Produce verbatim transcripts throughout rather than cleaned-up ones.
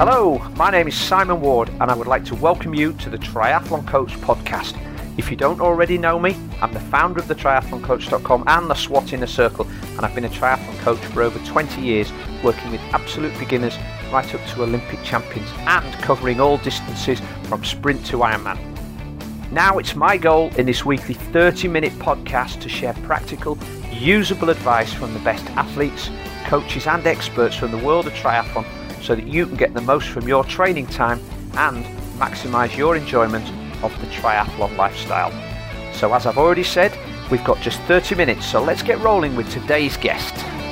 Hello, my name is Simon Ward and I would like to welcome you to the Triathlon Coach podcast. If you don't already know me, I'm the founder of the triathlon coach dot com and the SWAT Inner Circle, and I've been a triathlon coach for over twenty years, working with absolute beginners right up to Olympic champions and covering all distances from sprint to Ironman. Now it's my goal in this weekly thirty minute podcast to share practical, usable advice from the best athletes, coaches and experts from the world of triathlon so that you can get the most from your training time and maximise your enjoyment of the triathlon lifestyle. So as I've already said, we've got just thirty minutes, so let's get rolling with today's guest.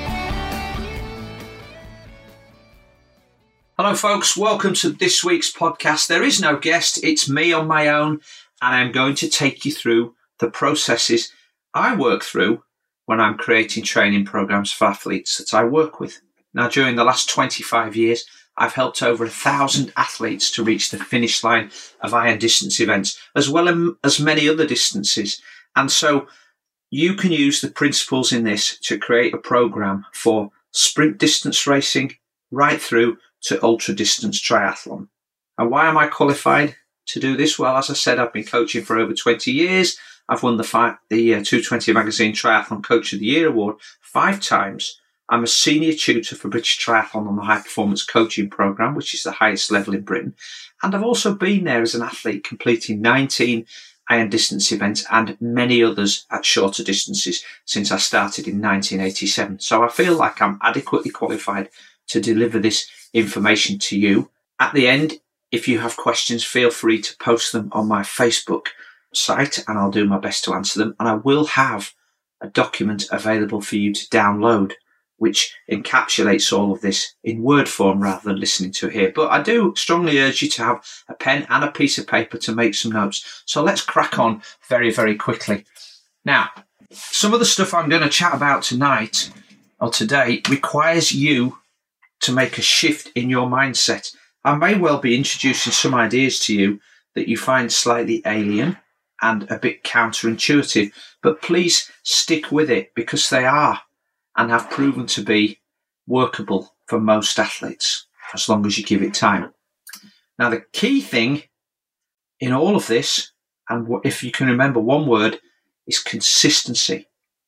Hello folks, welcome to this week's podcast. There is no guest, it's me on my own, and I'm going to take you through the processes I work through when I'm creating training programs for athletes that I work with. Now, during the last twenty-five years, I've helped over a thousand athletes to reach the finish line of iron distance events, as well as many other distances. And so you can use the principles in this to create a program for sprint distance racing right through to ultra distance triathlon. And why am I qualified to do this? Well, as I said, I've been coaching for over twenty years. I've won the, five, the uh, two twenty Magazine Triathlon Coach of the Year award five times. I'm a senior tutor for British Triathlon on the High Performance Coaching Programme, which is the highest level in Britain. And I've also been there as an athlete, completing nineteen iron distance events and many others at shorter distances since I started in nineteen eighty-seven. So I feel like I'm adequately qualified to deliver this information to you. At the end, if you have questions, feel free to post them on my Facebook site and I'll do my best to answer them. And I will have a document available for you to download, which encapsulates all of this in word form rather than listening to it here. But I do strongly urge you to have a pen and a piece of paper to make some notes. So let's crack on very, very quickly. Now, some of the stuff I'm going to chat about tonight or today requires you to make a shift in your mindset. I may well be introducing some ideas to you that you find slightly alien and a bit counterintuitive, but please stick with it because they are and have proven to be workable for most athletes, as long as you give it time. Now, the key thing in all of this, and if you can remember one word, is consistency.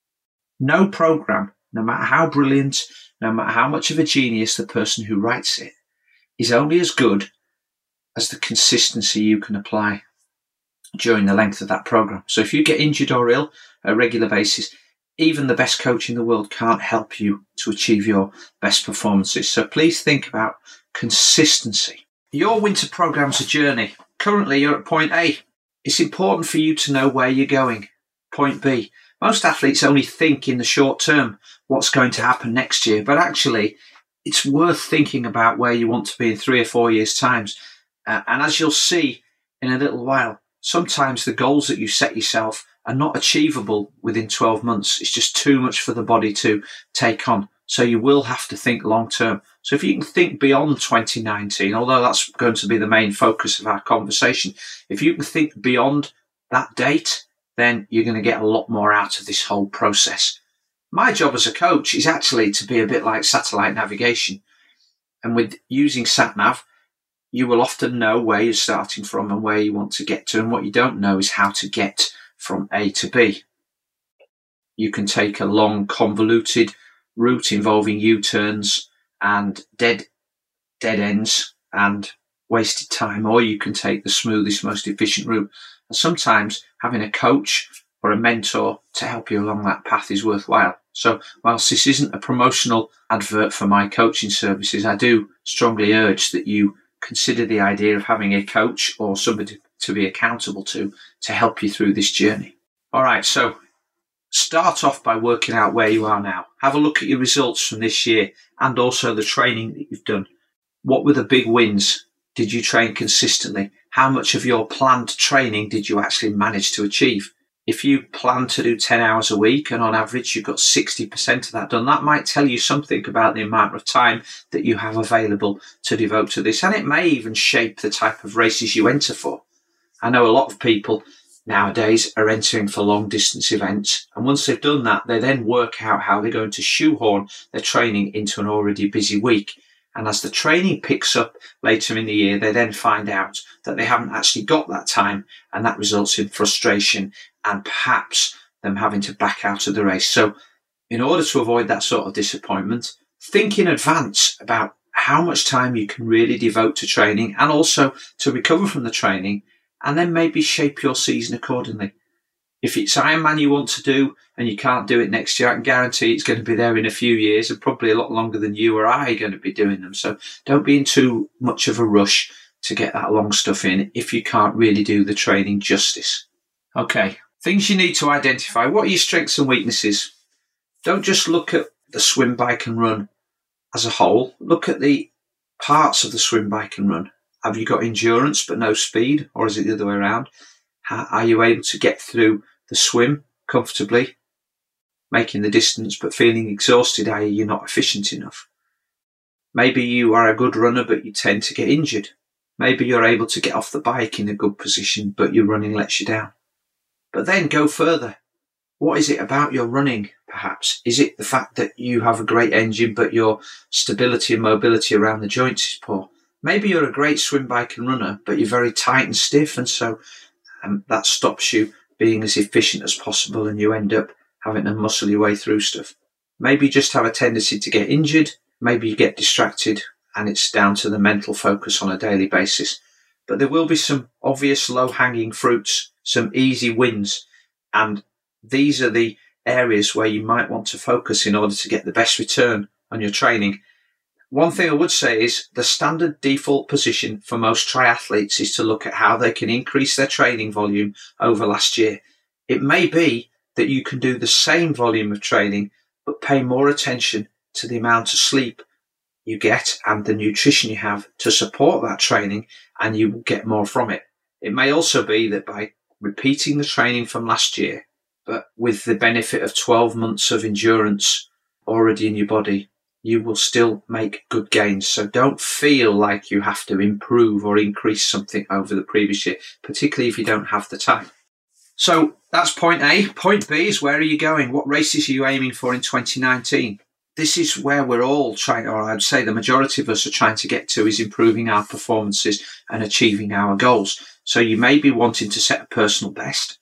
No program, no matter how brilliant, no matter how much of a genius the person who writes it, is only as good as the consistency you can apply during the length of that program. So if you get injured or ill on a regular basis, even the best coach in the world can't help you to achieve your best performances. So please think about consistency. Your winter program's a journey. Currently, you're at point A. It's important for you to know where you're going. Point B. Most athletes only think in the short term what's going to happen next year, but actually, it's worth thinking about where you want to be in three or four years' time. Uh, and as you'll see in a little while, sometimes the goals that you set yourself are not achievable within twelve months. It's just too much for the body to take on. So you will have to think long term. So if you can think beyond twenty nineteen, although that's going to be the main focus of our conversation, if you can think beyond that date, then you're going to get a lot more out of this whole process. My job as a coach is actually to be a bit like satellite navigation. And with using SatNav, you will often know where you're starting from and where you want to get to. And what you don't know is how to get from A to B. You can take a long, convoluted route involving U-turns and dead dead ends and wasted time, or you can take the smoothest, most efficient route. And sometimes having a coach or a mentor to help you along that path is worthwhile. So whilst this isn't a promotional advert for my coaching services, I do strongly urge that you consider the idea of having a coach or somebody to be accountable to, to help you through this journey. All right, so start off by working out where you are now. Have a look at your results from this year and also the training that you've done. What were the big wins? Did you train consistently? How much of your planned training did you actually manage to achieve? If you plan to do ten hours a week and on average you've got sixty percent of that done, that might tell you something about the amount of time that you have available to devote to this. And it may even shape the type of races you enter for. I know a lot of people nowadays are entering for long distance events. And once they've done that, they then work out how they're going to shoehorn their training into an already busy week. And as the training picks up later in the year, they then find out that they haven't actually got that time, and that results in frustration and perhaps them having to back out of the race. So in order to avoid that sort of disappointment, think in advance about how much time you can really devote to training and also to recover from the training, and then maybe shape your season accordingly. If it's Ironman you want to do and you can't do it next year, I can guarantee it's going to be there in a few years and probably a lot longer than you or I are going to be doing them. So don't be in too much of a rush to get that long stuff in if you can't really do the training justice. Okay, things you need to identify. What are your strengths and weaknesses? Don't just look at the swim, bike and run as a whole. Look at the parts of the swim, bike and run. Have you got endurance but no speed, or is it the other way around? How, are you able to get through the swim comfortably, making the distance but feeling exhausted, that is you're not efficient enough? Maybe you are a good runner but you tend to get injured. Maybe you're able to get off the bike in a good position but your running lets you down. But then go further. What is it about your running, perhaps? Is it the fact that you have a great engine but your stability and mobility around the joints is poor? Maybe you're a great swim, bike and runner but you're very tight and stiff, and so um, that stops you being as efficient as possible and you end up having to muscle your way through stuff. Maybe you just have a tendency to get injured. Maybe you get distracted and it's down to the mental focus on a daily basis. But there will be some obvious low-hanging fruits, some easy wins, and these are the areas where you might want to focus in order to get the best return on your training. One thing I would say is the standard default position for most triathletes is to look at how they can increase their training volume over last year. It may be that you can do the same volume of training but pay more attention to the amount of sleep you get and the nutrition you have to support that training, and you will get more from it. It may also be that by repeating the training from last year, but with the benefit of twelve months of endurance already in your body, you will still make good gains. So don't feel like you have to improve or increase something over the previous year, particularly if you don't have the time. So that's point A. Point B is, where are you going? What races are you aiming for in twenty nineteen? This is where we're all trying, or I'd say the majority of us are trying to get to, is improving our performances and achieving our goals. So you may be wanting to set a personal best.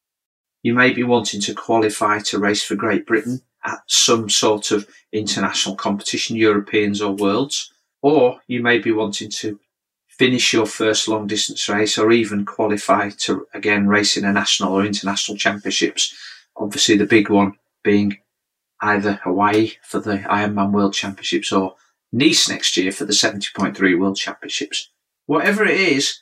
You may be wanting to qualify to race for Great Britain at some sort of international competition, Europeans or Worlds. Or you may be wanting to finish your first long distance race, or even qualify to, again, race in a national or international championships. Obviously the big one being either Hawaii for the Ironman World Championships or Nice next year for the seventy point three World Championships. Whatever it is,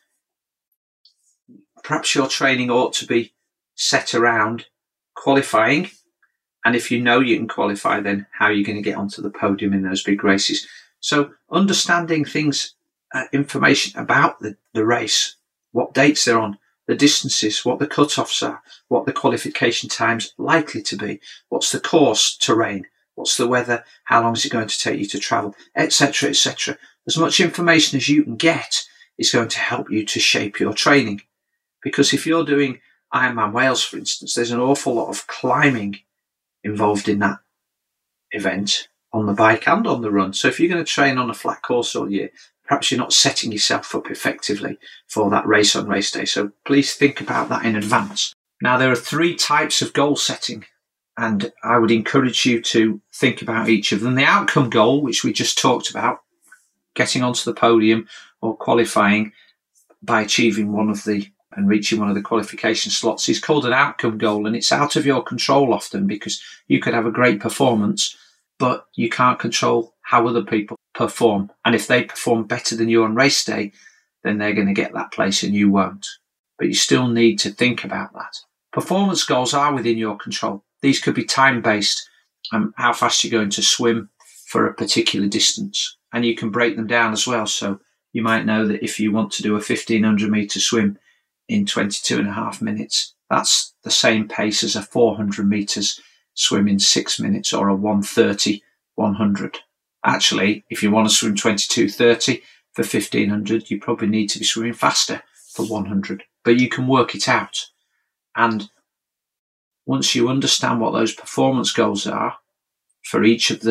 perhaps your training ought to be set around qualifying. And if you know you can qualify, then how are you going to get onto the podium in those big races? So understanding things, uh, information about the, the race, what dates they're on, the distances, what the cut-offs are, what the qualification time's likely to be, what's the course, terrain, what's the weather, how long is it going to take you to travel, et cetera, et cetera. As much information as you can get is going to help you to shape your training. Because if you're doing Ironman Wales, for instance, there's an awful lot of climbing involved in that event on the bike and on the run. So if you're going to train on a flat course all year, perhaps you're not setting yourself up effectively for that race on race day. So please think about that in advance. Now, there are three types of goal setting, and I would encourage you to think about each of them. The outcome goal, which we just talked about, getting onto the podium or qualifying by achieving one of the and reaching one of the qualification slots, is called an outcome goal, and it's out of your control often, because you could have a great performance, but you can't control how other people perform. And if they perform better than you on race day, then they're going to get that place and you won't. But you still need to think about that. Performance goals are within your control. These could be time-based, um, how fast you're going to swim for a particular distance. And you can break them down as well. So you might know that if you want to do a fifteen hundred metre swim in twenty-two and a half minutes, that's the same pace as a four hundred metres swim in six minutes or a one thirty, one hundred. Actually, if you want to swim twenty-two thirty for fifteen hundred, you probably need to be swimming faster for one hundred. But you can work it out. And once you understand what those performance goals are for each of the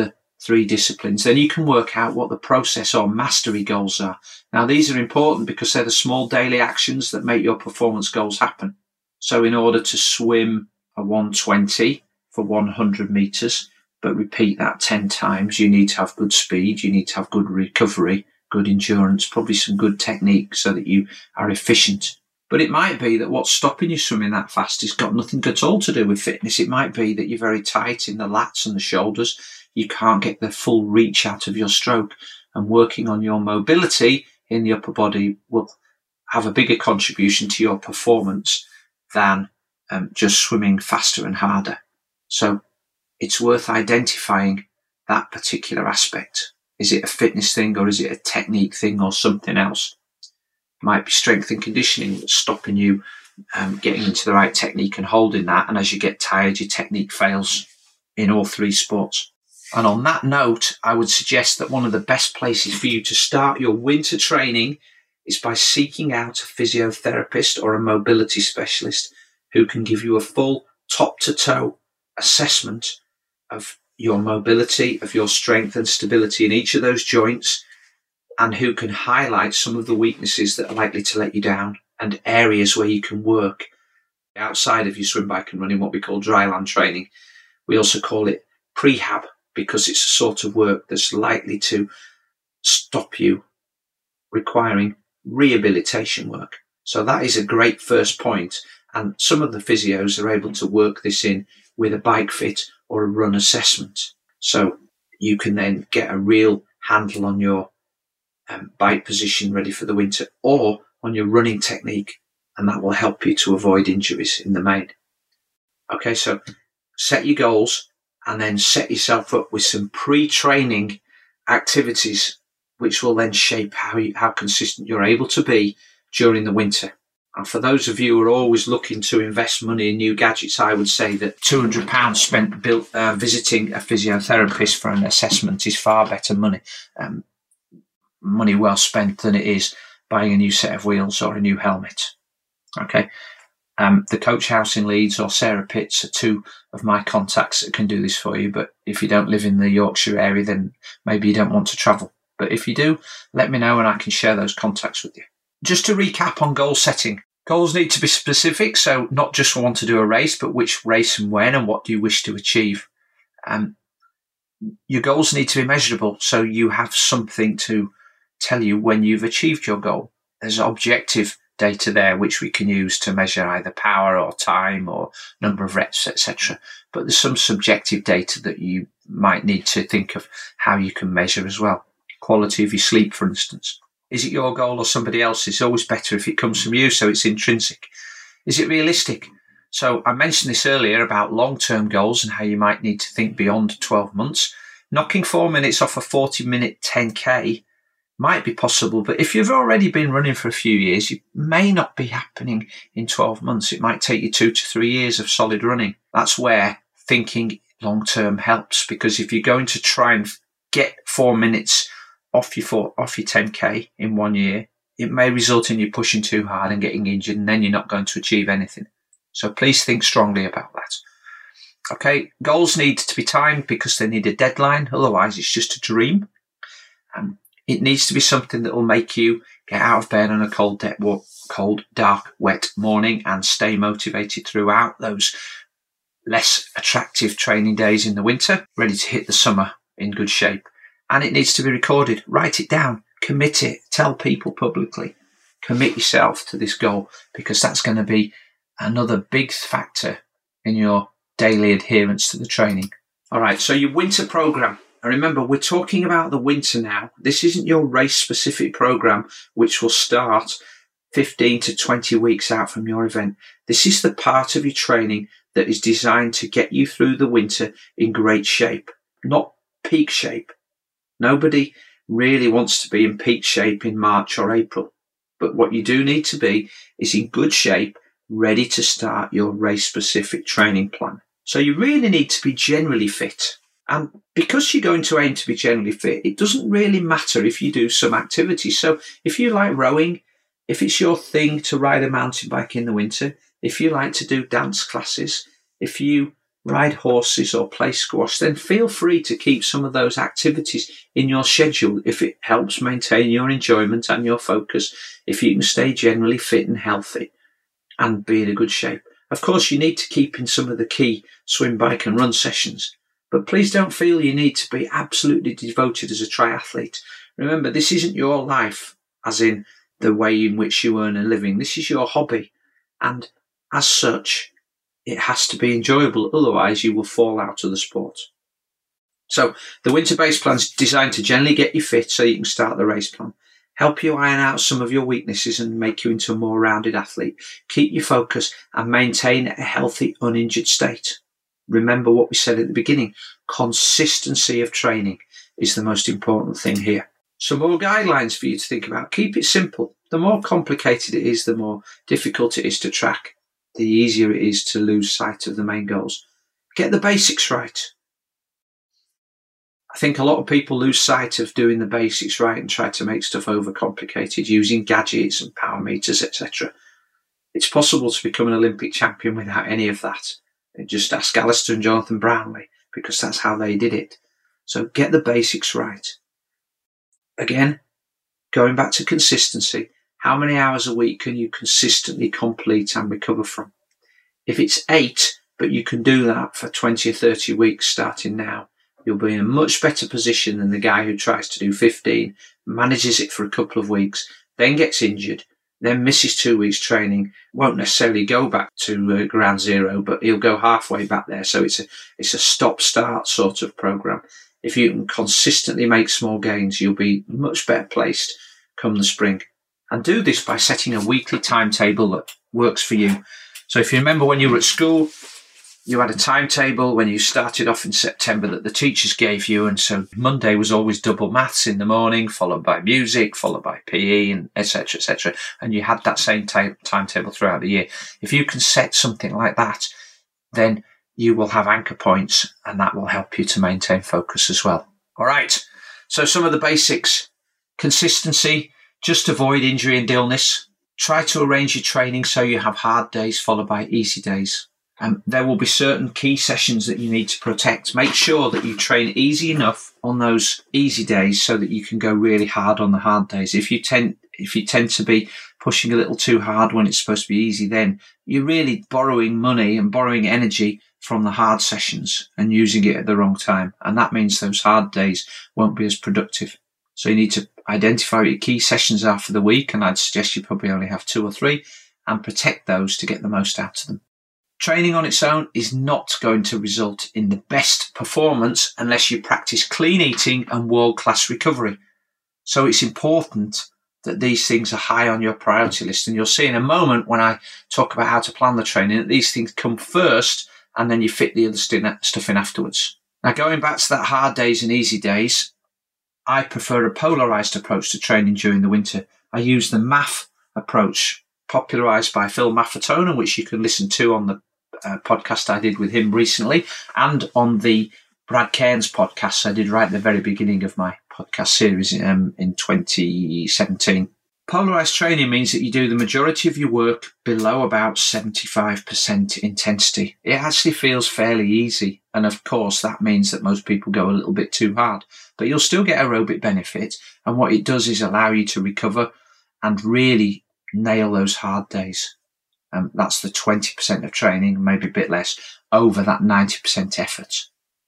three disciplines, then you can work out what the process or mastery goals are. Now, these are important because they're the small daily actions that make your performance goals happen. So in order to swim a one twenty for one hundred meters, but repeat that ten times, you need to have good speed, you need to have good recovery, good endurance, probably some good technique so that you are efficient. But it might be that what's stopping you swimming that fast has got nothing at all to do with fitness. It might be that you're very tight in the lats and the shoulders. You can't get the full reach out of your stroke, and working on your mobility in the upper body will have a bigger contribution to your performance than um, just swimming faster and harder. So it's worth identifying that particular aspect. Is it a fitness thing, or is it a technique thing, or something else? It might be strength and conditioning that's stopping you um, getting into the right technique and holding that. And as you get tired, your technique fails in all three sports. And on that note, I would suggest that one of the best places for you to start your winter training is by seeking out a physiotherapist or a mobility specialist who can give you a full top-to-toe assessment of your mobility, of your strength and stability in each of those joints, and who can highlight some of the weaknesses that are likely to let you down and areas where you can work outside of your swim, bike and running, what we call dryland training. We also call it prehab, because it's a sort of work that's likely to stop you requiring rehabilitation work. So that is a great first point. And some of the physios are able to work this in with a bike fit or a run assessment. So you can then get a real handle on your um, bike position ready for the winter, or on your running technique, and that will help you to avoid injuries in the main. Okay, so set your goals and then set yourself up with some pre-training activities which will then shape how you, how consistent you're able to be during the winter. And for those of you who are always looking to invest money in new gadgets, I would say that two hundred pounds spent built, uh, visiting a physiotherapist for an assessment is far better money, um, money well spent, than it is buying a new set of wheels or a new helmet. Okay. Um, the Coach House in Leeds or Sarah Pitts are two of my contacts that can do this for you. But if you don't live in the Yorkshire area, then maybe you don't want to travel. But if you do, let me know and I can share those contacts with you. Just to recap on goal setting, goals need to be specific. So not just want to do a race, but which race and when, and what do you wish to achieve. Um, your goals need to be measurable. So you have something to tell you when you've achieved your goal. There's objective data there which we can use to measure either power or time or number of reps, et cetera. But there's some subjective data that you might need to think of how you can measure as well. Quality of your sleep, for instance. Is it your goal or somebody else's? It's always better if it comes from you, so it's intrinsic. Is it realistic? So I mentioned this earlier about long-term goals and how you might need to think beyond twelve months. Knocking four minutes off a forty-minute ten K might be possible, but if you've already been running for a few years, it may not be happening in twelve months. It might take you two to three years of solid running. That's where thinking long-term helps, because if you're going to try and get four minutes off your four, off your ten K in one year, it may result in you pushing too hard and getting injured, and then you're not going to achieve anything. So please think strongly about that. Okay, goals need to be timed because they need a deadline. Otherwise, it's just a dream. Um, It needs to be something that will make you get out of bed on a cold, de- cold, dark, wet morning and stay motivated throughout those less attractive training days in the winter, ready to hit the summer in good shape. And it needs to be recorded. Write it down. Commit it. Tell people publicly. Commit yourself to this goal, because that's going to be another big factor in your daily adherence to the training. All right, so your winter program. And remember, we're talking about the winter now. This isn't your race-specific program, which will start fifteen to twenty weeks out from your event. This is the part of your training that is designed to get you through the winter in great shape, not peak shape. Nobody really wants to be in peak shape in March or April. But what you do need to be is in good shape, ready to start your race-specific training plan. So you really need to be generally fit. And because you're going to aim to be generally fit, it doesn't really matter if you do some activities. So if you like rowing, if it's your thing to ride a mountain bike in the winter, if you like to do dance classes, if you ride horses or play squash, then feel free to keep some of those activities in your schedule if it helps maintain your enjoyment and your focus, if you can stay generally fit and healthy and be in a good shape. Of course, you need to keep in some of the key swim, bike and run sessions, but please don't feel you need to be absolutely devoted as a triathlete. Remember, this isn't your life, as in the way in which you earn a living. This is your hobby, and as such, it has to be enjoyable, otherwise you will fall out of the sport. So the winter base plan is designed to generally get you fit so you can start the race plan, help you iron out some of your weaknesses and make you into a more rounded athlete, keep you focused and maintain a healthy, uninjured state. Remember what we said at the beginning, consistency of training is the most important thing here. Some more guidelines for you to think about. Keep it simple. The more complicated it is, the more difficult it is to track, the easier it is to lose sight of the main goals. Get the basics right. I think a lot of people lose sight of doing the basics right and try to make stuff overcomplicated using gadgets and power meters, et cetera. It's possible to become an Olympic champion without any of that. Just ask Alistair and Jonathan Brownlee, because that's how they did it. So get the basics right. Again, going back to consistency, how many hours a week can you consistently complete and recover from? If it's eight, but you can do that for twenty or thirty weeks starting now, you'll be in a much better position than the guy who tries to do fifteen, manages it for a couple of weeks, then gets injured, then misses two weeks training, won't necessarily go back to uh, ground zero, but he'll go halfway back there. So it's a, it's a stop-start sort of program. If you can consistently make small gains, you'll be much better placed come the spring. And do this by setting a weekly timetable that works for you. So if you remember when you were at school, you had a timetable when you started off in September that the teachers gave you. And so Monday was always double maths in the morning, followed by music, followed by P E, and et cetera, et cetera. And you had that same t- timetable throughout the year. If you can set something like that, then you will have anchor points, and that will help you to maintain focus as well. All right. So some of the basics: consistency, just avoid injury and illness. Try to arrange your training so you have hard days followed by easy days. Um, there will be certain key sessions that you need to protect. Make sure that you train easy enough on those easy days so that you can go really hard on the hard days. If you tend, if you tend to be pushing a little too hard when it's supposed to be easy, then you're really borrowing money and borrowing energy from the hard sessions and using it at the wrong time. And that means those hard days won't be as productive. So you need to identify what your key sessions are for the week, and I'd suggest you probably only have two or three, and protect those to get the most out of them. Training on its own is not going to result in the best performance unless you practice clean eating and world-class recovery. So it's important that these things are high on your priority list. And you'll see in a moment when I talk about how to plan the training that these things come first and then you fit the other stuff in afterwards. Now, going back to that hard days and easy days, I prefer a polarized approach to training during the winter. I use the M A F approach, popularized by Phil Maffetone, which you can listen to on the uh, podcast I did with him recently, and on the Brad Cairns podcast I did right at the very beginning of my podcast series um, in twenty seventeen. Polarized training means that you do the majority of your work below about seventy-five percent intensity. It actually feels fairly easy. And of course, that means that most people go a little bit too hard, but you'll still get aerobic benefit. And what it does is allow you to recover and really nail those hard days. Um, that's the twenty percent of training, maybe a bit less, over that ninety percent effort.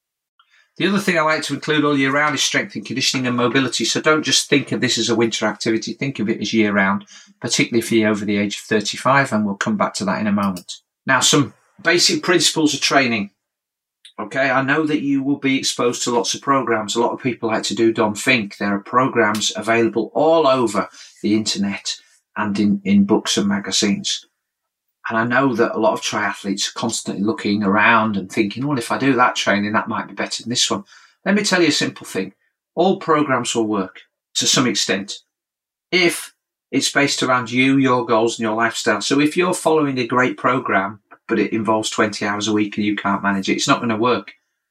The other thing I like to include all year round is strength and conditioning and mobility. So don't just think of this as a winter activity. Think of it as year round, particularly if you're over the age of thirty-five, and we'll come back to that in a moment. Now, some basic principles of training. Okay, I know that you will be exposed to lots of programs. A lot of people like to do Don Fink. There are programs available all over the internet and in, in books and magazines. And I know that a lot of triathletes are constantly looking around and thinking, well, if I do that training, that might be better than this one. Let me tell you a simple thing. All programs will work to some extent if it's based around you, your goals and your lifestyle. So if you're following a great program, but it involves twenty hours a week and you can't manage it, it's not going to work.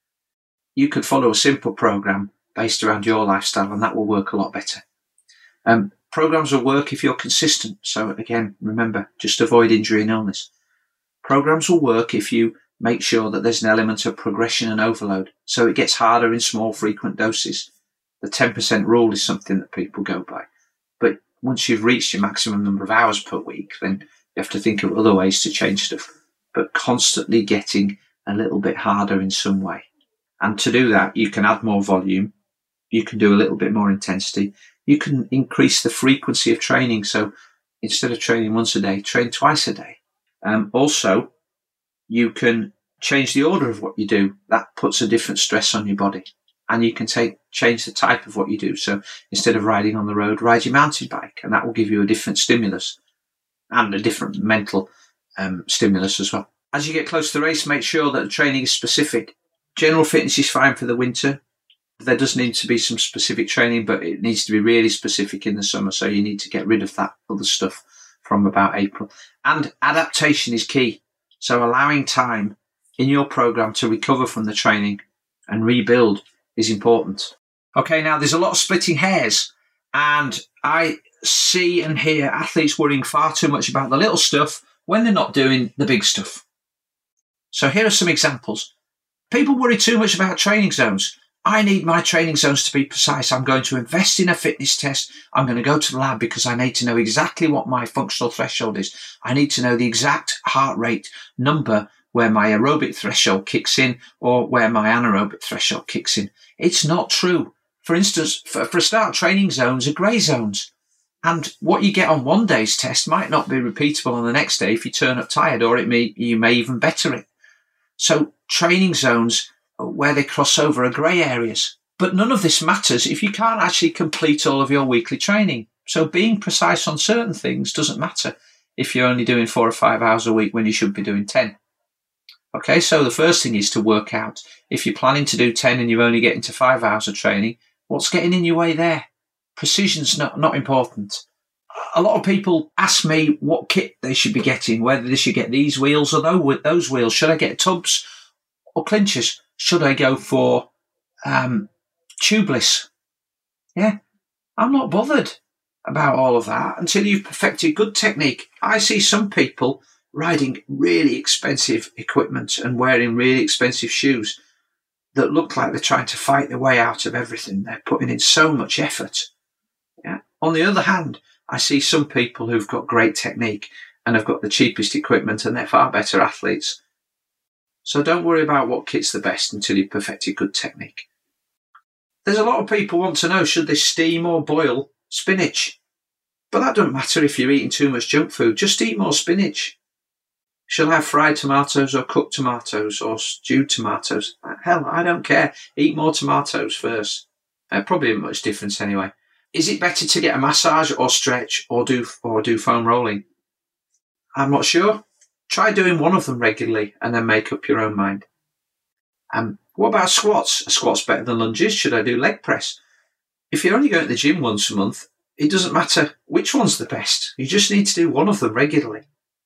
You could follow a simple program based around your lifestyle and that will work a lot better. Um, Programs will work if you're consistent. So again, remember, just avoid injury and illness. Programs will work if you make sure that there's an element of progression and overload. So it gets harder in small, frequent doses. The ten percent rule is something that people go by. But once you've reached your maximum number of hours per week, then you have to think of other ways to change stuff. But constantly getting a little bit harder in some way. And to do that, you can add more volume. You can do a little bit more intensity. You can increase the frequency of training. So instead of training once a day, train twice a day. Um, also, you can change the order of what you do. That puts a different stress on your body. And you can take change the type of what you do. So instead of riding on the road, ride your mountain bike. And that will give you a different stimulus and a different mental um, stimulus as well. As you get close to the race, make sure that the training is specific. General fitness is fine for the winter. There does need to be some specific training, but it needs to be really specific in the summer. So you need to get rid of that other stuff from about April. And adaptation is key. So allowing time in your program to recover from the training and rebuild is important. Okay, now there's a lot of splitting hairs, and I see and hear athletes worrying far too much about the little stuff when they're not doing the big stuff. So here are some examples. People worry too much about training zones. I need my training zones to be precise. I'm going to invest in a fitness test. I'm going to go to the lab because I need to know exactly what my functional threshold is. I need to know the exact heart rate number where my aerobic threshold kicks in or where my anaerobic threshold kicks in. It's not true. For instance, for, for a start, training zones are grey zones. And what you get on one day's test might not be repeatable on the next day if you turn up tired, or it may, you may even better it. So training zones where they cross over are grey areas. But none of this matters if you can't actually complete all of your weekly training. So being precise on certain things doesn't matter if you're only doing four or five hours a week when you should be doing ten. Okay, so the first thing is to work out, if you're planning to do ten and you're only getting to five hours of training, what's getting in your way there? Precision's not, not important. A lot of people ask me what kit they should be getting, whether they should get these wheels or those wheels. Should I get tubs or clinchers? Should I go for um, tubeless? Yeah, I'm not bothered about all of that until you've perfected good technique. I see some people riding really expensive equipment and wearing really expensive shoes that look like they're trying to fight their way out of everything. They're putting in so much effort. Yeah. On the other hand, I see some people who've got great technique and have got the cheapest equipment and they're far better athletes. So don't worry about what kit's the best until you've perfected good technique. There's a lot of people want to know, should they steam or boil spinach? But that doesn't matter if you're eating too much junk food. Just eat more spinach. Shall I have fried tomatoes or cooked tomatoes or stewed tomatoes? Hell, I don't care. Eat more tomatoes first. Uh, probably not much difference anyway. Is it better to get a massage or stretch or do or do foam rolling? I'm not sure. Try doing one of them regularly and then make up your own mind. Um, what about squats? Are squats better than lunges? Should I do leg press? If you're only going to the gym once a month, it doesn't matter which one's the best. You just need to do one of them regularly.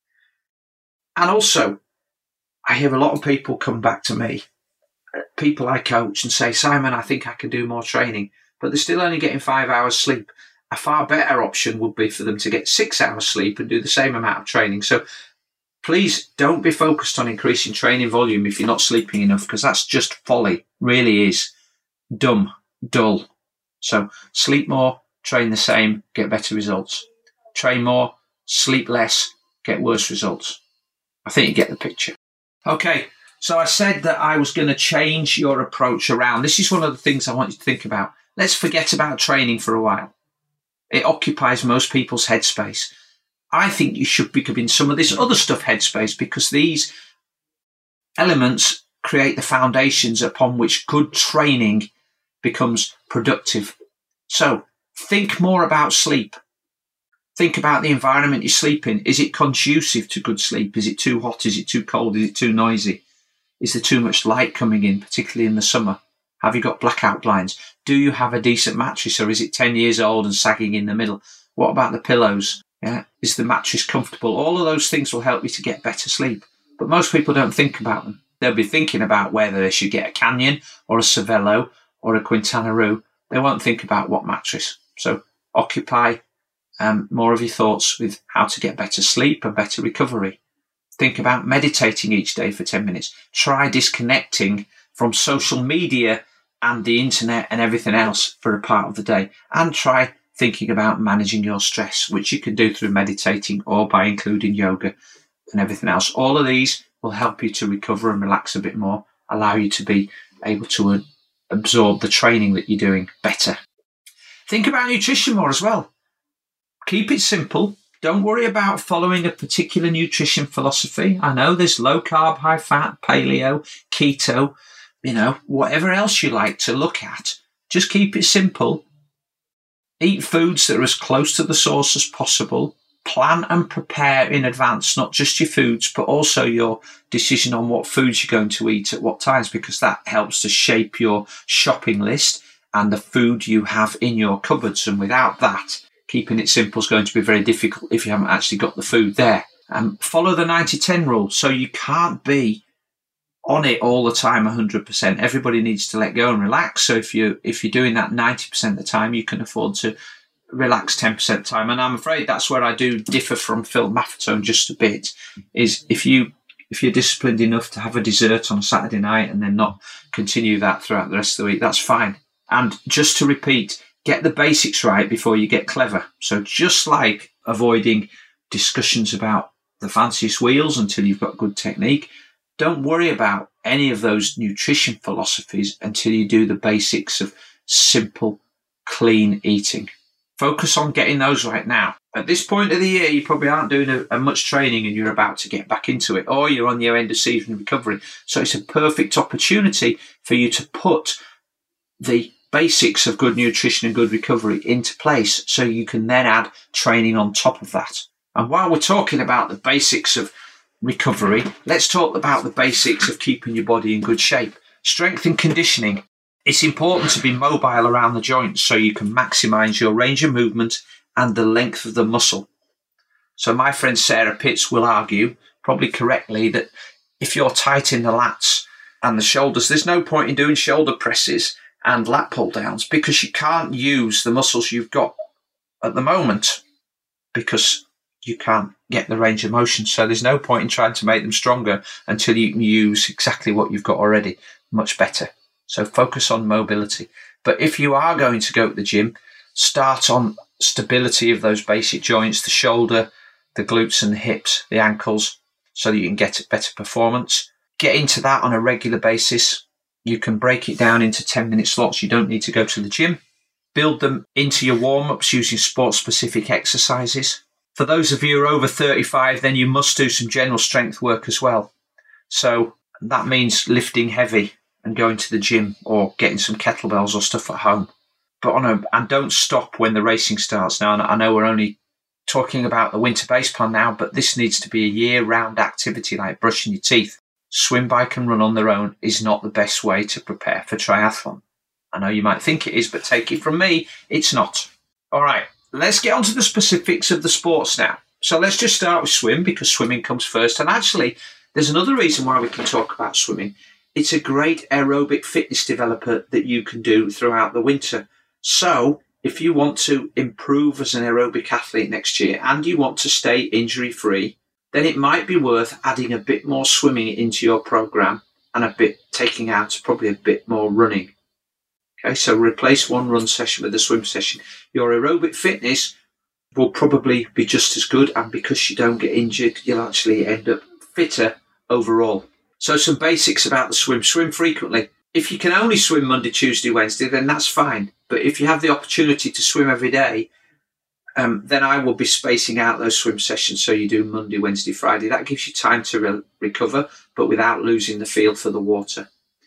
And also, I hear a lot of people come back to me, people I coach, and say, Simon, I think I can do more training, but they're still only getting five hours sleep. A far better option would be for them to get six hours sleep and do the same amount of training. So please don't be focused on increasing training volume if you're not sleeping enough, because that's just folly, really is. Dumb, dull. So sleep more, train the same, get better results. Train more, sleep less, get worse results. I think you get the picture. Okay, so I said that I was going to change your approach around. This is one of the things I want you to think about. Let's forget about training for a while. It occupies most people's headspace. I think you should be giving some of this other stuff headspace, because these elements create the foundations upon which good training becomes productive. So think more about sleep. Think about the environment you sleep in. Is it conducive to good sleep? Is it too hot? Is it too cold? Is it too noisy? Is there too much light coming in, particularly in the summer? Have you got blackout blinds? Do you have a decent mattress, or is it ten years old and sagging in the middle? What about the pillows? Yeah, is the mattress comfortable? All of those things will help you to get better sleep. But most people don't think about them. They'll be thinking about whether they should get a Canyon or a Cervelo or a Quintana Roo. They won't think about what mattress. So occupy um, more of your thoughts with how to get better sleep and better recovery. Think about meditating each day for ten minutes. Try disconnecting from social media and the internet and everything else for a part of the day. And try thinking about managing your stress, which you can do through meditating or by including yoga and everything else. All of these will help you to recover and relax a bit more, allow you to be able to absorb the training that you're doing better. Think about nutrition more as well. Keep it simple. Don't worry about following a particular nutrition philosophy. I know there's low carb, high fat, paleo, keto, you know, whatever else you like to look at. Just keep it simple. Eat foods that are as close to the source as possible. Plan and prepare in advance, not just your foods, but also your decision on what foods you're going to eat at what times, because that helps to shape your shopping list and the food you have in your cupboards. And without that, keeping it simple is going to be very difficult if you haven't actually got the food there. Um, follow the ninety ten rule. So you can't be on it all the time one hundred percent. Everybody needs to let go and relax. So if, you, if you're doing that ninety percent of the time, you can afford to relax ten percent of the time. And I'm afraid that's where I do differ from Phil Maffetone just a bit, is if, you, if you're disciplined enough to have a dessert on a Saturday night and then not continue that throughout the rest of the week, that's fine. And just to repeat, get the basics right before you get clever. So just like avoiding discussions about the fanciest wheels until you've got good technique, don't worry about any of those nutrition philosophies until you do the basics of simple, clean eating. Focus on getting those right now. At this point of the year, you probably aren't doing a, a much training and you're about to get back into it, or you're on your end of season recovery. So it's a perfect opportunity for you to put the basics of good nutrition and good recovery into place so you can then add training on top of that. And while we're talking about the basics of recovery, let's talk about the basics of keeping your body in good shape. Strength and conditioning. It's important to be mobile around the joints so you can maximize your range of movement and the length of the muscle. So my friend Sarah Pitts will argue, probably correctly, that if you're tight in the lats and the shoulders, there's no point in doing shoulder presses and lat pull downs because you can't use the muscles you've got at the moment because you can't get the range of motion. So there's no point in trying to make them stronger until you can use exactly what you've got already much better. So focus on mobility. But if you are going to go to the gym, start on stability of those basic joints, the shoulder, the glutes and the hips, the ankles, so that you can get better performance. Get into that on a regular basis. You can break it down into ten minute slots. You don't need to go to the gym. Build them into your warm-ups using sport-specific exercises. For those of you who are over thirty-five, then you must do some general strength work as well. So that means lifting heavy and going to the gym or getting some kettlebells or stuff at home. But on a, and don't stop when the racing starts. Now, I know we're only talking about the winter base plan now, but this needs to be a year-round activity like brushing your teeth. Swim, bike and run on their own is not the best way to prepare for triathlon. I know you might think it is, but take it from me, it's not. All right, let's get on to the specifics of the sports now. So let's just start with swim because swimming comes first. And actually, there's another reason why we can talk about swimming. It's a great aerobic fitness developer that you can do throughout the winter. So if you want to improve as an aerobic athlete next year and you want to stay injury-free, then it might be worth adding a bit more swimming into your program and a bit taking out probably a bit more running. Okay, so replace one run session with a swim session. Your aerobic fitness will probably be just as good, and because you don't get injured, you'll actually end up fitter overall. So some basics about the swim. Swim frequently. If you can only swim Monday, Tuesday, Wednesday, then that's fine. But if you have the opportunity to swim every day, um, then I will be spacing out those swim sessions. So you do Monday, Wednesday, Friday. That gives you time to re- recover, but without losing the feel for the water.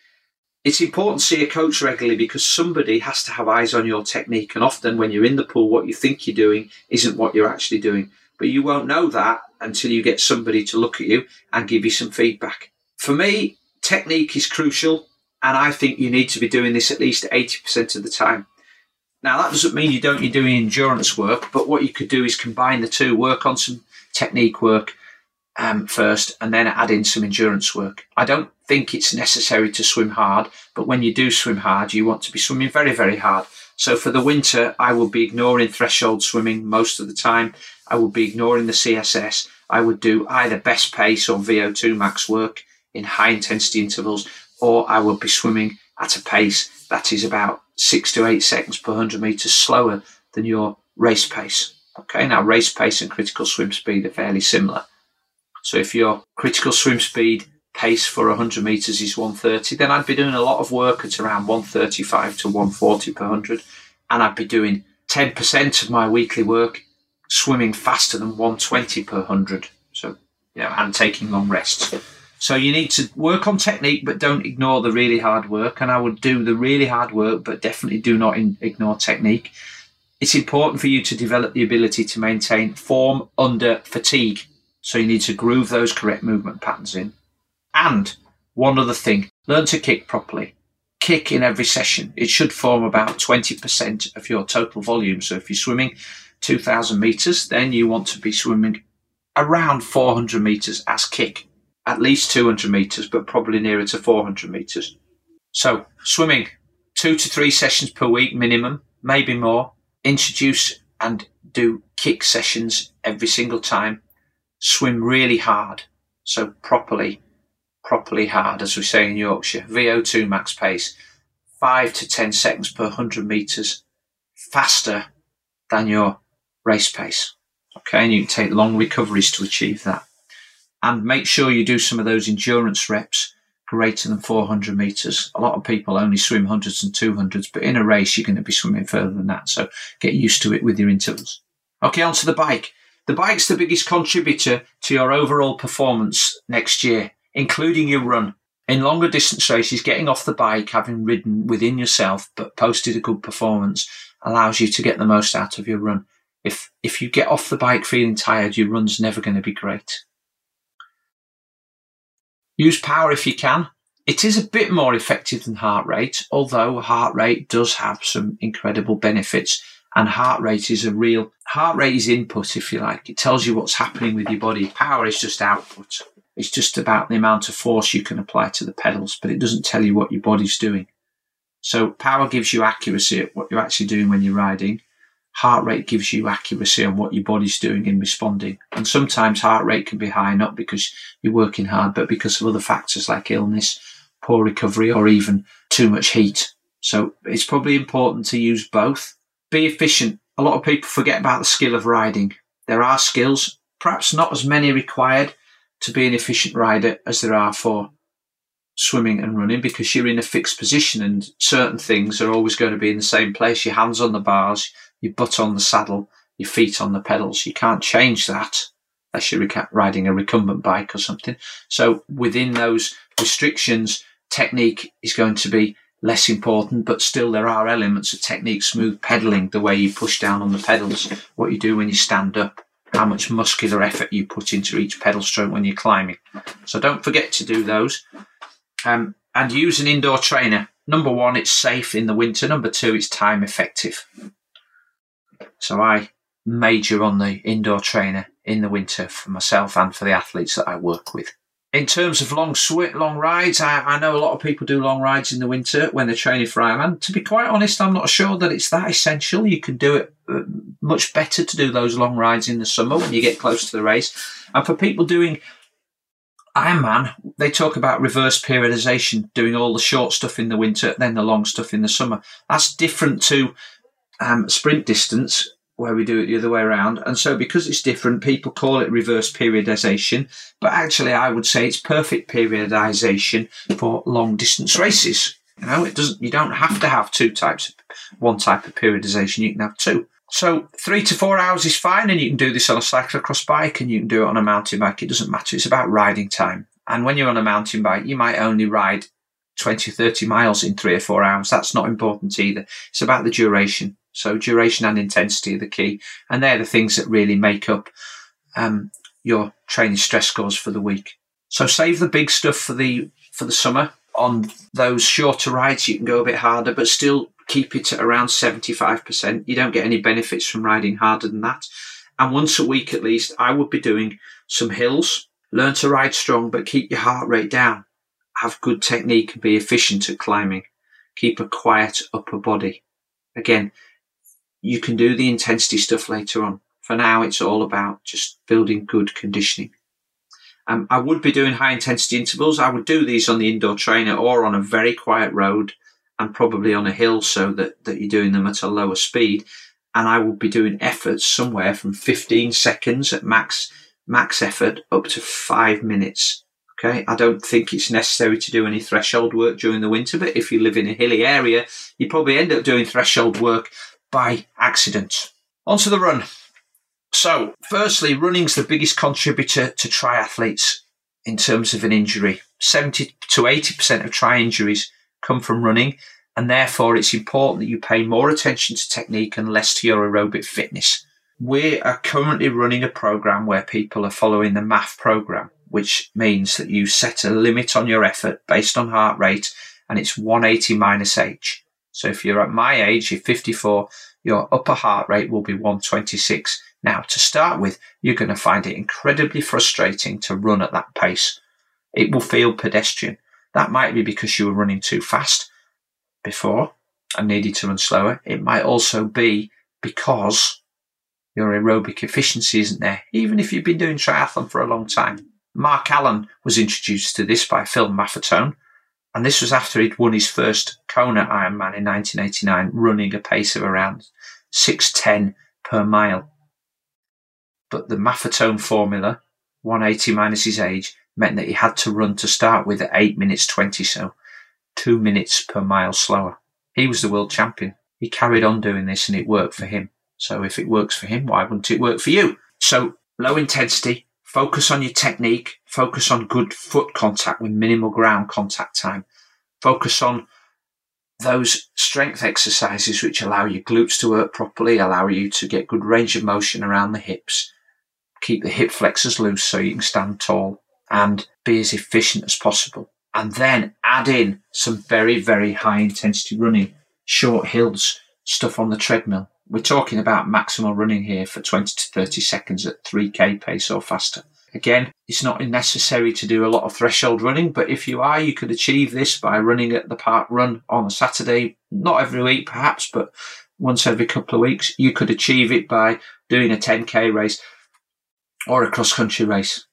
It's important to see a coach regularly because somebody has to have eyes on your technique. And often when you're in the pool, what you think you're doing isn't what you're actually doing. But you won't know that until you get somebody to look at you and give you some feedback. For me, technique is crucial, and I think you need to be doing this at least eighty percent of the time. Now, that doesn't mean you don't be doing endurance work, but what you could do is combine the two, work on some technique work um, first, and then add in some endurance work. I don't think it's necessary to swim hard, but when you do swim hard, you want to be swimming very, very hard. So for the winter, I will be ignoring threshold swimming most of the time. I would be ignoring the C S S. I would do either best pace or V O two max work in high intensity intervals, or I would be swimming at a pace that is about six to eight seconds per one hundred meters slower than your race pace. Okay, now race pace and critical swim speed are fairly similar. So if your critical swim speed pace for one hundred meters is one thirty, then I'd be doing a lot of work at around one thirty-five to one forty per one hundred, and I'd be doing ten percent of my weekly work swimming faster than one twenty per one hundred. So, you know, and taking long rests. So you need to work on technique, but don't ignore the really hard work. And I would do the really hard work, but definitely do not in, ignore technique. It's important for you to develop the ability to maintain form under fatigue. So you need to groove those correct movement patterns in. And one other thing, learn to kick properly. Kick in every session. It should form about twenty percent of your total volume. So if you're swimming two thousand meters, then you want to be swimming around four hundred meters as kick. At least two hundred meters, but probably nearer to four hundred meters. So swimming two to three sessions per week minimum, maybe more. Introduce and do kick sessions every single time. Swim really hard. So properly, properly hard, as we say in Yorkshire. V O two max pace, five to ten seconds per one hundred meters faster than your race pace. Okay, and you can take long recoveries to achieve that. And make sure you do some of those endurance reps greater than four hundred meters. A lot of people only swim hundreds and two hundreds, but in a race, you're going to be swimming further than that. So get used to it with your intervals. Okay, onto the bike. The bike's the biggest contributor to your overall performance next year, including your run. In longer distance races, getting off the bike, having ridden within yourself, but posted a good performance, allows you to get the most out of your run. If, if you get off the bike feeling tired, your run's never going to be great. Use power if you can. It is a bit more effective than heart rate, although heart rate does have some incredible benefits. And heart rate is a real, heart rate is input, if you like. It tells you what's happening with your body. Power is just output. It's just about the amount of force you can apply to the pedals, but it doesn't tell you what your body's doing. So power gives you accuracy at what you're actually doing when you're riding. Heart rate gives you accuracy on what your body's doing in responding. And sometimes heart rate can be high, not because you're working hard, but because of other factors like illness, poor recovery, or even too much heat. So it's probably important to use both. Be efficient. A lot of people forget about the skill of riding. There are skills, perhaps not as many required to be an efficient rider as there are for swimming and running, because you're in a fixed position and certain things are always going to be in the same place. Your hands on the bars, your butt on the saddle, your feet on the pedals. You can't change that unless you're riding a recumbent bike or something. So within those restrictions, technique is going to be less important, but still there are elements of technique, smooth pedaling, the way you push down on the pedals, what you do when you stand up, how much muscular effort you put into each pedal stroke when you're climbing. So don't forget to do those. Um, and use an indoor trainer. Number one, it's safe in the winter. Number two, it's time effective. So I major on the indoor trainer in the winter for myself and for the athletes that I work with. In terms of long sw- long rides, I, I know a lot of people do long rides in the winter when they're training for Ironman. To be quite honest, I'm not sure that it's that essential. You can do it uh, much better to do those long rides in the summer when you get close to the race. And for people doing Ironman, they talk about reverse periodization, doing all the short stuff in the winter, then the long stuff in the summer. That's different to um, sprint distance, where we do it the other way around. And so because it's different, people call it reverse periodization. But actually, I would say it's perfect periodization for long distance races. You know, it doesn't, you don't have to have two types of, one type of periodization, you can have two. So three to four hours is fine, and you can do this on a cyclocross bike and you can do it on a mountain bike. It doesn't matter. It's about riding time. And when you're on a mountain bike, you might only ride twenty, thirty miles in three or four hours. That's not important either. It's about the duration. So duration and intensity are the key. And they're the things that really make up um, your training stress scores for the week. So save the big stuff for the for the summer. On those shorter rides, you can go a bit harder, but still keep it at around seventy-five percent. You don't get any benefits from riding harder than that. And once a week at least, I would be doing some hills. Learn to ride strong, but keep your heart rate down. Have good technique and be efficient at climbing. Keep a quiet upper body. Again, you can do the intensity stuff later on. For now, it's all about just building good conditioning. Um, I would be doing high intensity intervals. I would do these on the indoor trainer or on a very quiet road and probably on a hill so that, that you're doing them at a lower speed. And I would be doing efforts somewhere from fifteen seconds at max, max effort up to five minutes. Okay. I don't think it's necessary to do any threshold work during the winter, but if you live in a hilly area, you probably end up doing threshold work by accident. Onto the run. So, firstly, running's the biggest contributor to triathletes in terms of an injury. seventy to eighty percent of tri injuries come from running, and therefore it's important that you pay more attention to technique and less to your aerobic fitness. We are currently running a program where people are following the M A F program, which means that you set a limit on your effort based on heart rate, and it's one eighty minus age. So if you're at my age, you're fifty-four, your upper heart rate will be one twenty-six. Now, to start with, you're going to find it incredibly frustrating to run at that pace. It will feel pedestrian. That might be because you were running too fast before and needed to run slower. It might also be because your aerobic efficiency isn't there, even if you've been doing triathlon for a long time. Mark Allen was introduced to this by Phil Maffetone, and this was after he'd won his first Kona Ironman in nineteen eighty-nine, running a pace of around six ten per mile. But the Maffetone formula, one eighty minus his age, meant that he had to run to start with at eight minutes twenty, so two minutes per mile slower. He was the world champion. He carried on doing this and it worked for him. So if it works for him, why wouldn't it work for you? So low intensity, focus on your technique, focus on good foot contact with minimal ground contact time, focus on those strength exercises which allow your glutes to work properly, allow you to get good range of motion around the hips. Keep the hip flexors loose so you can stand tall and be as efficient as possible. And then add in some very, very high intensity running, short hills, stuff on the treadmill. We're talking about maximal running here for twenty to thirty seconds at three K pace or faster. Again, it's not necessary to do a lot of threshold running, but if you are, you could achieve this by running at the park run on a Saturday, not every week perhaps, but once every couple of weeks. You could achieve it by doing a ten K race or a cross-country race.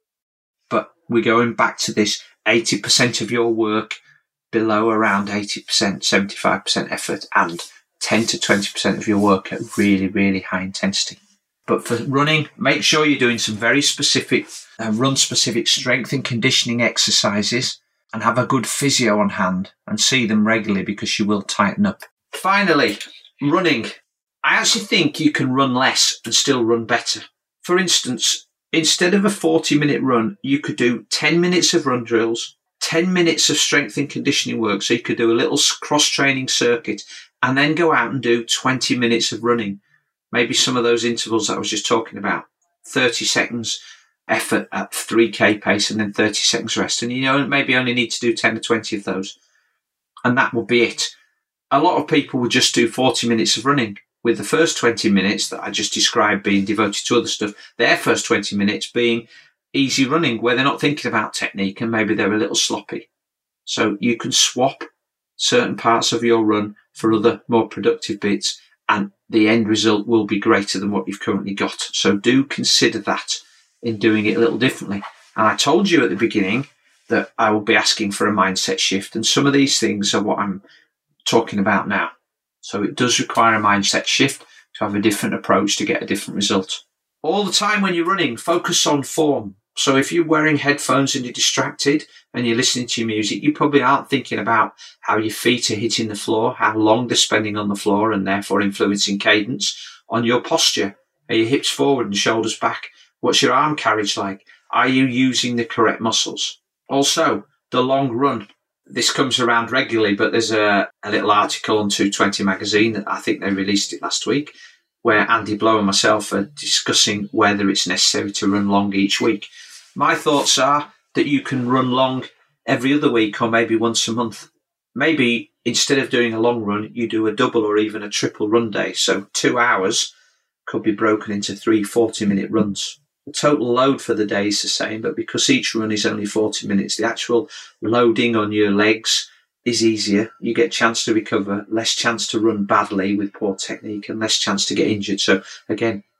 But we're going back to this eighty percent of your work below around eighty percent, seventy-five percent effort, and ten to twenty percent of your work at really, really high intensity. But for running, make sure you're doing some very specific, uh, run-specific strength and conditioning exercises and have a good physio on hand and see them regularly because you will tighten up. Finally, running. I actually think you can run less and still run better. For instance, instead of a forty minute run, you could do ten minutes of run drills, ten minutes of strength and conditioning work. So you could do a little cross-training circuit and then go out and do twenty minutes of running. Maybe some of those intervals that I was just talking about, thirty seconds effort at three K pace and then thirty seconds rest. And you know, maybe only need to do ten or twenty of those. And that will be it. A lot of people would just do forty minutes of running, with the first twenty minutes that I just described being devoted to other stuff, their first twenty minutes being easy running where they're not thinking about technique and maybe they're a little sloppy. So you can swap certain parts of your run for other more productive bits and the end result will be greater than what you've currently got. So do consider that in doing it a little differently. And I told you at the beginning that I will be asking for a mindset shift, and some of these things are what I'm talking about now. So it does require a mindset shift to have a different approach to get a different result. All the time when you're running, focus on form. So if you're wearing headphones and you're distracted and you're listening to your music, you probably aren't thinking about how your feet are hitting the floor, how long they're spending on the floor and therefore influencing cadence, on your posture. Are your hips forward and shoulders back? What's your arm carriage like? Are you using the correct muscles? Also, the long run. This comes around regularly, but there's a, a little article on two twenty magazine that I think they released it last week, where Andy Blow and myself are discussing whether it's necessary to run long each week. My thoughts are that you can run long every other week or maybe once a month. Maybe instead of doing a long run, you do a double or even a triple run day. So two hours could be broken into three forty-minute runs. The total load for the day is the same, but because each run is only forty minutes, the actual loading on your legs is easier. You get a chance to recover, less chance to run badly with poor technique, and less chance to get injured. So again,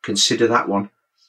consider that one.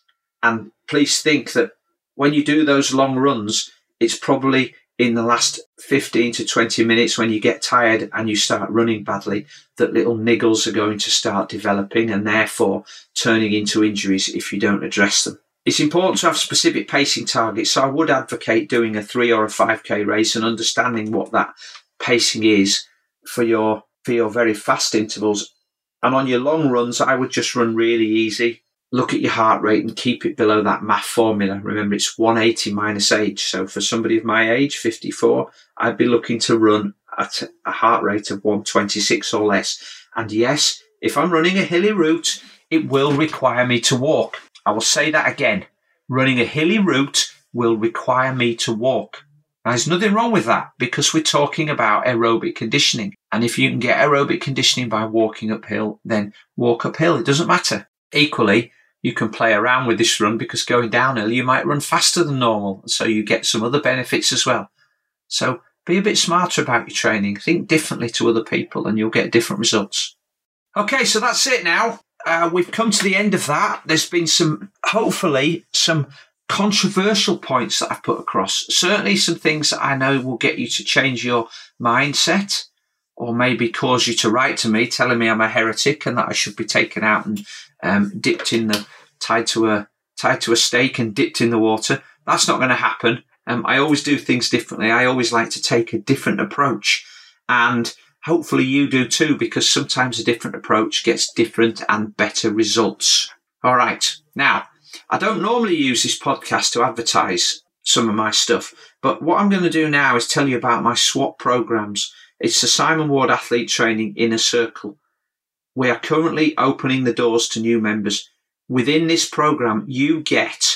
And please think that when you do those long runs, it's probably in the last fifteen to twenty minutes when you get tired and you start running badly that little niggles are going to start developing and therefore turning into injuries if you don't address them. It's important to have specific pacing targets, so I would advocate doing a three or a five K race and understanding what that pacing is for your for your very fast intervals. And on your long runs, I would just run really easy. Look at your heart rate and keep it below that M A F formula. Remember, it's one eighty minus age. So for somebody of my age, fifty-four, I'd be looking to run at a heart rate of one twenty-six or less. And yes, if I'm running a hilly route, it will require me to walk. I will say that again. Running a hilly route will require me to walk. Now, there's nothing wrong with that because we're talking about aerobic conditioning. And if you can get aerobic conditioning by walking uphill, then walk uphill. It doesn't matter. Equally, you can play around with this run because going downhill, you might run faster than normal. So you get some other benefits as well. So be a bit smarter about your training. Think differently to other people and you'll get different results. Okay, so that's it now. Uh, we've come to the end of that. There's been some, hopefully, some controversial points that I've put across. Certainly some things that I know will get you to change your mindset or maybe cause you to write to me telling me I'm a heretic and that I should be taken out and um, dipped in the, tied to a, tied to a stake and dipped in the water. That's not going to happen. Um, I always do things differently. I always like to take a different approach, and hopefully you do too, because sometimes a different approach gets different and better results. All right. Now, I don't normally use this podcast to advertise some of my stuff, but what I'm going to do now is tell you about my SWAT programs. It's the Simon Ward Athlete Training Inner Circle. We are currently opening the doors to new members. Within this program, you get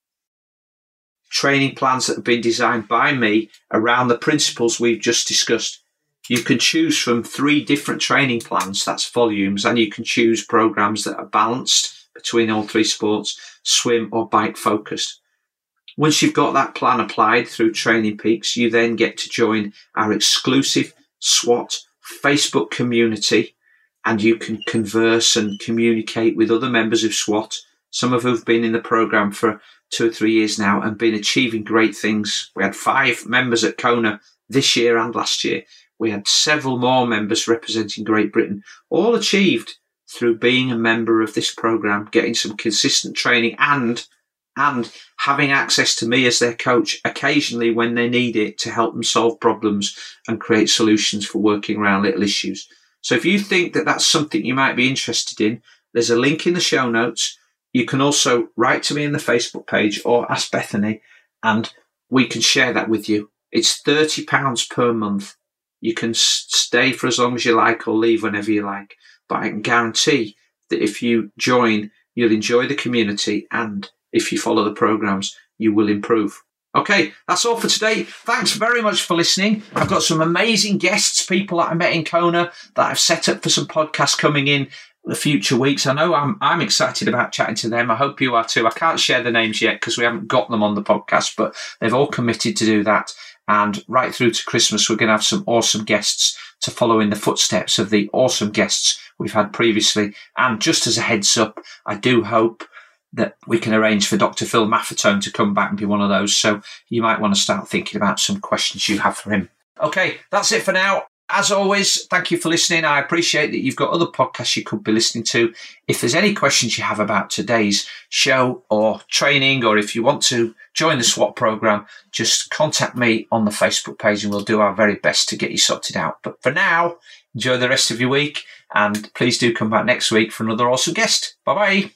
training plans that have been designed by me around the principles we've just discussed. You can choose from three different training plans, that's volumes, and you can choose programs that are balanced between all three sports, swim or bike focused. Once you've got that plan applied through Training Peaks, you then get to join our exclusive SWAT Facebook community, and you can converse and communicate with other members of SWAT, some of who've been in the program for two or three years now and been achieving great things. We had five members at Kona this year and last year. We had several more members representing Great Britain, all achieved through being a member of this program, getting some consistent training and and having access to me as their coach occasionally when they need it to help them solve problems and create solutions for working around little issues. So if you think that that's something you might be interested in, there's a link in the show notes. You can also write to me in the Facebook page or ask Bethany and we can share that with you. It's thirty pounds per month. You can stay for as long as you like or leave whenever you like. But I can guarantee that if you join, you'll enjoy the community, and if you follow the programs, you will improve. Okay, that's all for today. Thanks very much for listening. I've got some amazing guests, people that I met in Kona that I've set up for some podcasts coming in the future weeks. I know I'm I'm excited about chatting to them. I hope you are too. I can't share the names yet because we haven't got them on the podcast, but they've all committed to do that. And right through to Christmas, we're going to have some awesome guests to follow in the footsteps of the awesome guests we've had previously. And just as a heads up, I do hope that we can arrange for Doctor Phil Maffetone to come back and be one of those. So you might want to start thinking about some questions you have for him. Okay, that's it for now. As always, thank you for listening. I appreciate that you've got other podcasts you could be listening to. If there's any questions you have about today's show or training, or if you want to join the SWAT program, just contact me on the Facebook page and we'll do our very best to get you sorted out. But for now, enjoy the rest of your week and please do come back next week for another awesome guest. Bye-bye.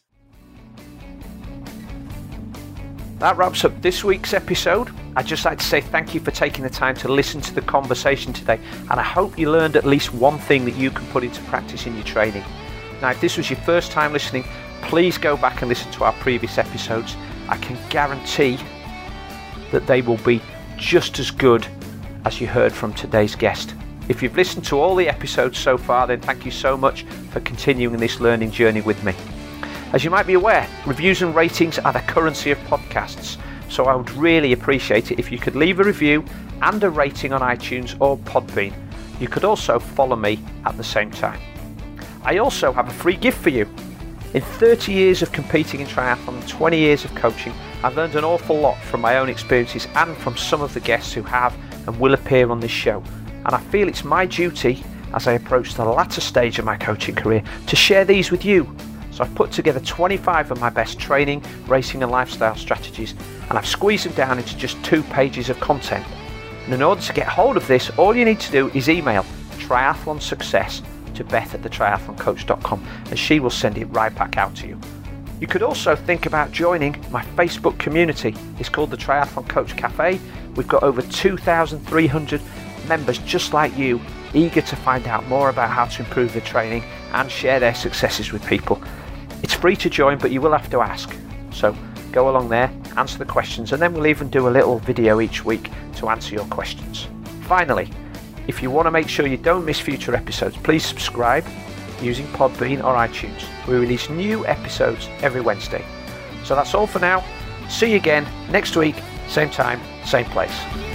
That wraps up this week's episode. I'd just like to say thank you for taking the time to listen to the conversation today, and I hope you learned at least one thing that you can put into practice in your training. Now, if this was your first time listening, please go back and listen to our previous episodes. I can guarantee that they will be just as good as you heard from today's guest. If you've listened to all the episodes so far, then thank you so much for continuing this learning journey with me. As you might be aware, reviews and ratings are the currency of podcasts, so I would really appreciate it if you could leave a review and a rating on iTunes or Podbean. You could also follow me at the same time. I also have a free gift for you. In thirty years of competing in triathlon and twenty years of coaching, I've learned an awful lot from my own experiences and from some of the guests who have and will appear on this show. And I feel it's my duty, as I approach the latter stage of my coaching career, to share these with you. So I've put together twenty-five of my best training, racing and lifestyle strategies, and I've squeezed them down into just two pages of content. And in order to get hold of this, all you need to do is email triathlon success to Beth at the triathlon coach dot com, and she will send it right back out to you. You could also think about joining my Facebook community. It's called the Triathlon Coach Cafe. We've got over two thousand three hundred members just like you, eager to find out more about how to improve their training and share their successes with people. It's free to join, but you will have to ask. So go along there, answer the questions, and then we'll even do a little video each week to answer your questions. Finally, if you want to make sure you don't miss future episodes, please subscribe using Podbean or iTunes. We release new episodes every Wednesday. So that's all for now. See you again next week, same time, same place.